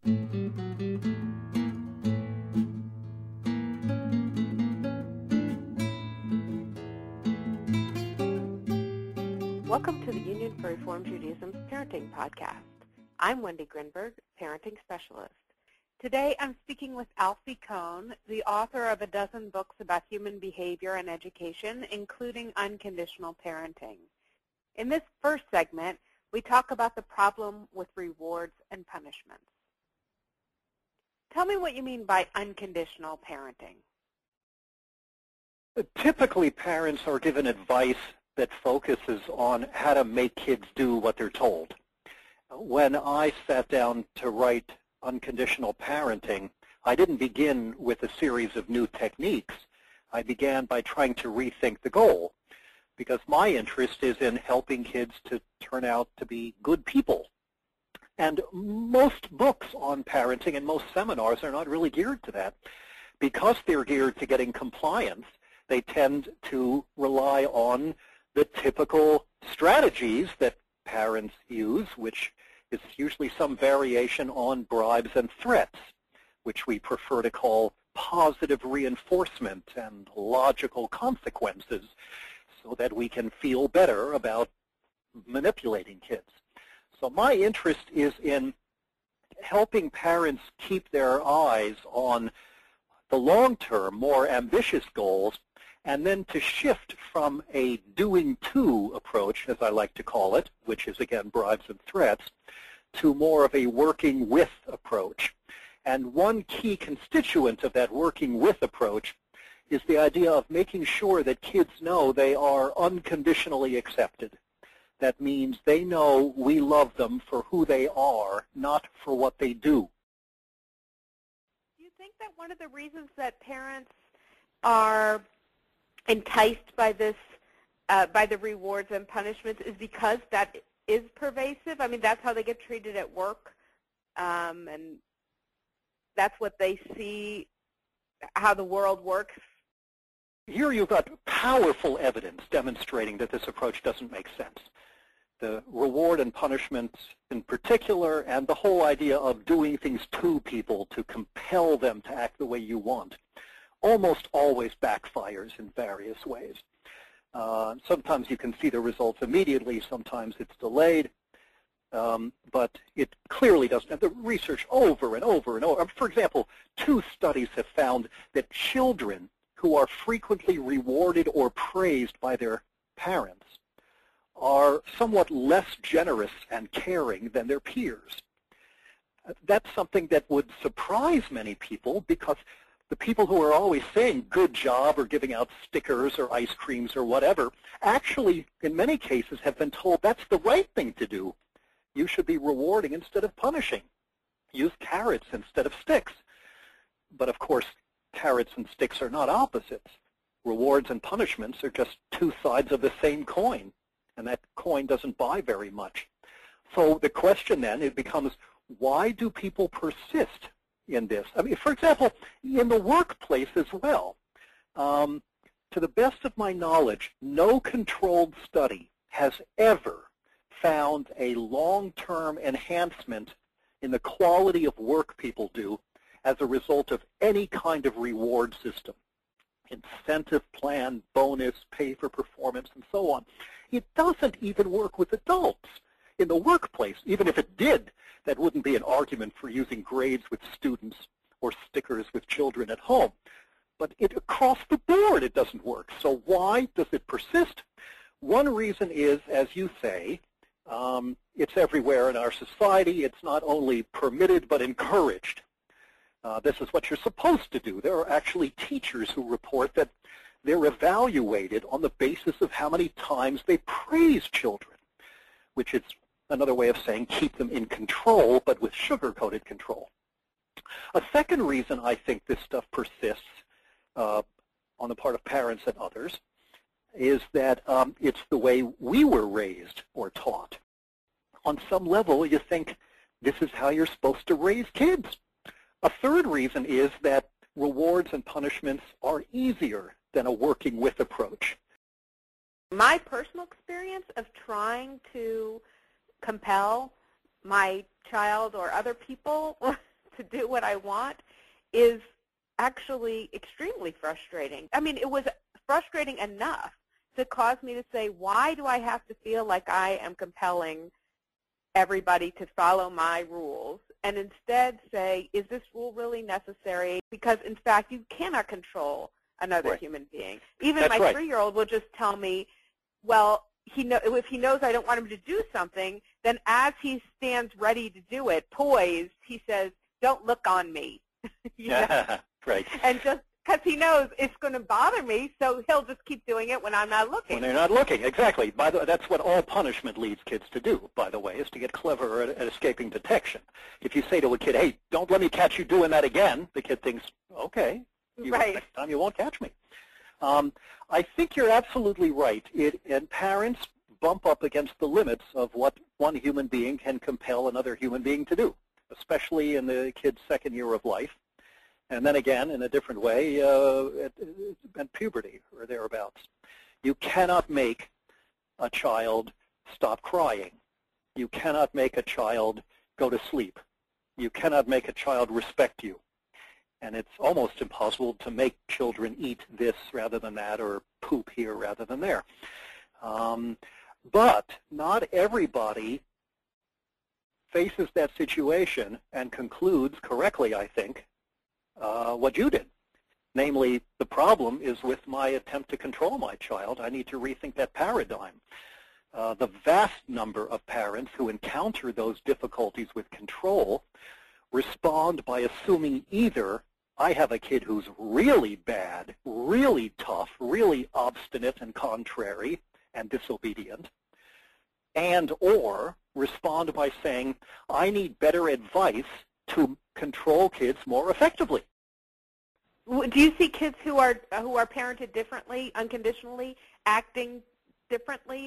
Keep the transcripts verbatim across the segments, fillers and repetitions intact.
Welcome to the Union for Reform Judaism's Parenting Podcast. I'm Wendy Grinberg, Parenting Specialist. Today I'm speaking with Alfie Kohn, the author of a dozen books about human behavior and education, including unconditional parenting. In this first segment, we talk about the problem with rewards and punishments. Tell me what you mean by unconditional parenting. Typically, parents are given advice that focuses on how to make kids do what they're told. When I sat down to write Unconditional Parenting, I didn't begin with a series of new techniques. I began by trying to rethink the goal, because my interest is in helping kids to turn out to be good people. And most books on parenting and most seminars are not really geared to that. Because they're geared to getting compliance, they tend to rely on the typical strategies that parents use, which is usually some variation on bribes and threats, which we prefer to call positive reinforcement and logical consequences, so that we can feel better about manipulating kids. So my interest is in helping parents keep their eyes on the long-term, more ambitious goals, and then to shift from a doing-to approach, as I like to call it, which is, again, bribes and threats, to more of a working-with approach. And one key constituent of that working-with approach is the idea of making sure that kids know they are unconditionally accepted. That means they know we love them for who they are, not for what they do. Do you think that one of the reasons that parents are enticed by this, uh, by the rewards and punishments is because that is pervasive? I mean, that's how they get treated at work, um, and that's what they see, how the world works. Here you've got powerful evidence demonstrating that this approach doesn't make sense. The reward and punishments in particular, and the whole idea of doing things to people to compel them to act the way you want, almost always backfires in various ways. Uh, sometimes you can see the results immediately, sometimes it's delayed, um, but it clearly doesn't have the research over and over and over. For example, two studies have found that children who are frequently rewarded or praised by their parents are somewhat less generous and caring than their peers. That's something that would surprise many people, because the people who are always saying good job or giving out stickers or ice creams or whatever actually, in many cases, have been told that's the right thing to do. You should be rewarding instead of punishing. Use carrots instead of sticks. But of course, carrots and sticks are not opposites. Rewards and punishments are just two sides of the same coin, and that coin doesn't buy very much. So the question then, it becomes, why do people persist in this? I mean, for example, in the workplace as well. Um, to the best of my knowledge, no controlled study has ever found a long-term enhancement in the quality of work people do as a result of any kind of reward system. Incentive plan, bonus, pay for performance, and so on. It doesn't even work with adults in the workplace. Even if it did, that wouldn't be an argument for using grades with students or stickers with children at home. But it, across the board, it doesn't work. So why does it persist? One reason is, as you say, um, it's everywhere in our society. It's not only permitted but encouraged. Uh, this is what you're supposed to do. There are actually teachers who report that they're evaluated on the basis of how many times they praise children, which is another way of saying keep them in control, but with sugar-coated control. A second reason I think this stuff persists uh, on the part of parents and others is that um, it's the way we were raised or taught. On some level, you think this is how you're supposed to raise kids. A third reason is that rewards and punishments are easier than a working with approach. My personal experience of trying to compel my child or other people to do what I want is actually extremely frustrating. I mean, it was frustrating enough to cause me to say, why do I have to feel like I am compelling everybody to follow my rules, and instead say, is this rule really necessary? Because, in fact, you cannot control another right. human being. Even That's my right. three-year-old will just tell me, well, he know, if he knows I don't want him to do something, then as he stands ready to do it, poised, he says, don't look on me. you know? Right. And just because he knows it's going to bother me, so he'll just keep doing it when I'm not looking. When they're not looking, exactly. By the, that's what all punishment leads kids to do, by the way, is to get clever at, at escaping detection. If you say to a kid, hey, don't let me catch you doing that again, the kid thinks, okay, you right. next time you won't catch me. Um, I think you're absolutely right. It, and parents bump up against the limits of what one human being can compel another human being to do, especially in the kid's second year of life. And then again, in a different way, uh, at, at puberty or thereabouts. You cannot make a child stop crying. You cannot make a child go to sleep. You cannot make a child respect you. And it's almost impossible to make children eat this rather than that or poop here rather than there. Um, but not everybody faces that situation and concludes correctly, I think, Uh, what you did. Namely, the problem is with my attempt to control my child. I need to rethink that paradigm. Uh, the vast number of parents who encounter those difficulties with control respond by assuming either I have a kid who's really bad, really tough, really obstinate and contrary and disobedient, and or respond by saying I need better advice to control kids more effectively. Do you see kids who are who are parented differently, unconditionally, acting differently?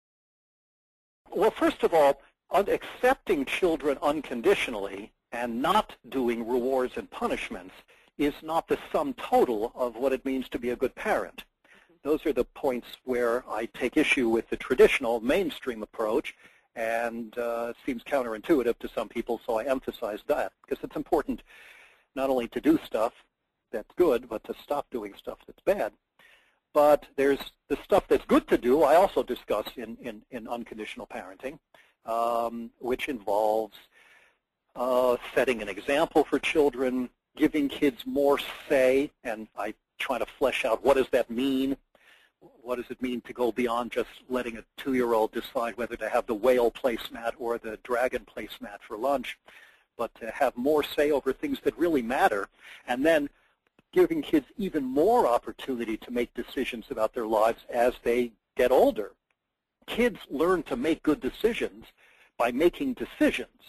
Well, first of all, accepting children unconditionally and not doing rewards and punishments is not the sum total of what it means to be a good parent. Those are the points where I take issue with the traditional mainstream approach, and uh, seems counterintuitive to some people, so I emphasize that, because it's important not only to do stuff that's good, but to stop doing stuff that's bad. But there's the stuff that's good to do I also discuss in, in, in unconditional parenting, um, which involves uh, setting an example for children, giving kids more say, and I try to flesh out what does that mean. What does it mean to go beyond just letting a two-year-old decide whether to have the whale placemat or the dragon placemat for lunch, but to have more say over things that really matter, and then giving kids even more opportunity to make decisions about their lives as they get older. Kids learn to make good decisions by making decisions,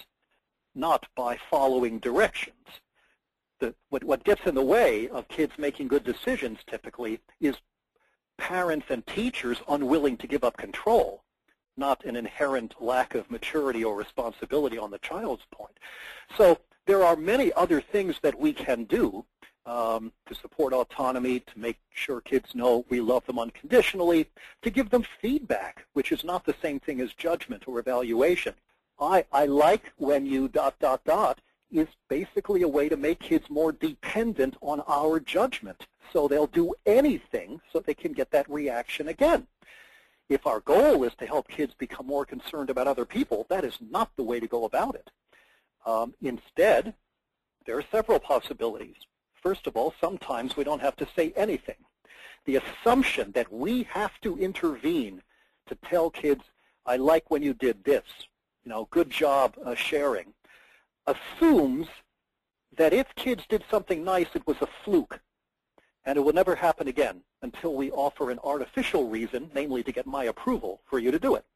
not by following directions. The, what, what gets in the way of kids making good decisions typically is parents and teachers unwilling to give up control, not an inherent lack of maturity or responsibility on the child's point. So there are many other things that we can do um, to support autonomy, to make sure kids know we love them unconditionally, to give them feedback, which is not the same thing as judgment or evaluation. I, I like when you dot, dot, dot is basically a way to make kids more dependent on our judgment. So they'll do anything so they can get that reaction again. If our goal is to help kids become more concerned about other people, that is not the way to go about it. Um, instead, there are several possibilities. First of all, sometimes we don't have to say anything. The assumption that we have to intervene to tell kids, I like when you did this, you know, good job uh, sharing, assumes that if kids did something nice, it was a fluke, and it will never happen again until we offer an artificial reason, namely to get my approval for you to do it.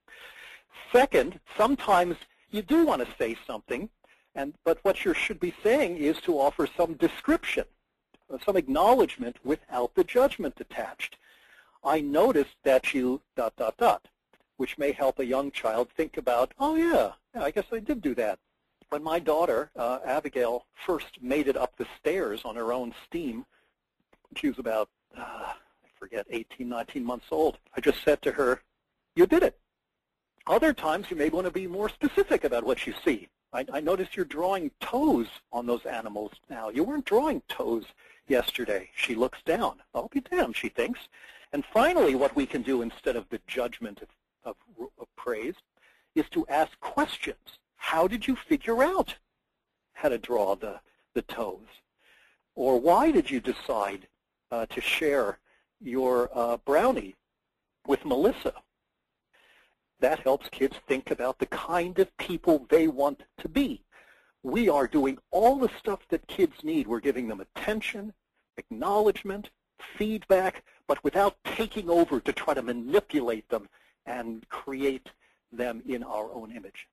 Second, sometimes you do want to say something, and but what you should be saying is to offer some description, some acknowledgement without the judgment attached. I noticed that you dot, dot, dot, which may help a young child think about, oh yeah, yeah I guess I did do that. When my daughter, uh, Abigail, first made it up the stairs on her own steam, she was about, uh, I forget, eighteen, nineteen months old, I just said to her, you did it. Other times you may want to be more specific about what you see. I, I noticed you're drawing toes on those animals now. You weren't drawing toes yesterday. She looks down. I'll be damned, she thinks. And finally, what we can do instead of the judgment of, of, of praise is to ask questions. How did you figure out how to draw the, the toes? Or why did you decide uh, to share your uh, brownie with Melissa? That helps kids think about the kind of people they want to be. We are doing all the stuff that kids need. We're giving them attention, acknowledgement, feedback, but without taking over to try to manipulate them and create them in our own image.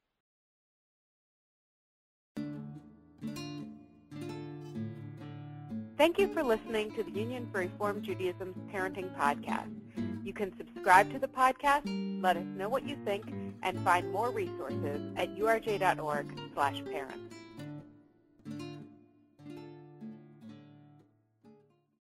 Thank you for listening to the Union for Reform Judaism's Parenting Podcast. You can subscribe to the podcast, let us know what you think, and find more resources at u r j dot org slash parents.